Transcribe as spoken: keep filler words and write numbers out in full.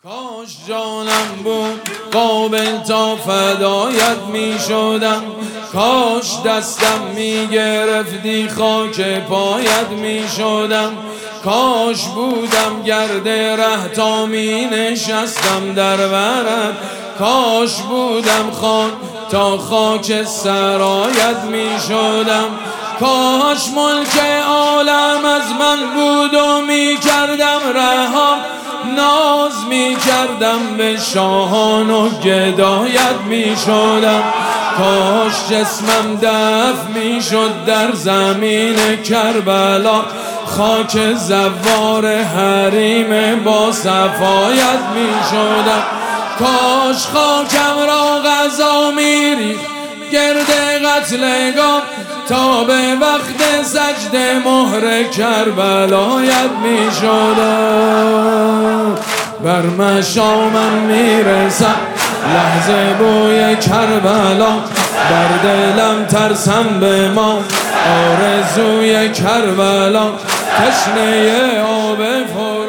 کاش جانم بود قابل تا فدایت می شدم، کاش دستم می گرفتی خاک پایت می شدم، کاش بودم گرد ره تا می نشستم در برت، کاش بودم خان تا خاک سرایت می شدم، کاش ملک عالم از من بود و می کردم رها، ناز می کردم به شاهان و گدایت می شدم، کاش جسمم دفن می شد در زمین کربلا، خاک زوار حریم با صفایت می شدم، کاش خاکم را غذا می ریخت گرد قتلگاه تا به وقت سجده مهر کربلایت می شدم، بر مشامم می رسد لحظه بوی کربلا، در دلم ترسم به ما آرزوی کربلا، تشنه آب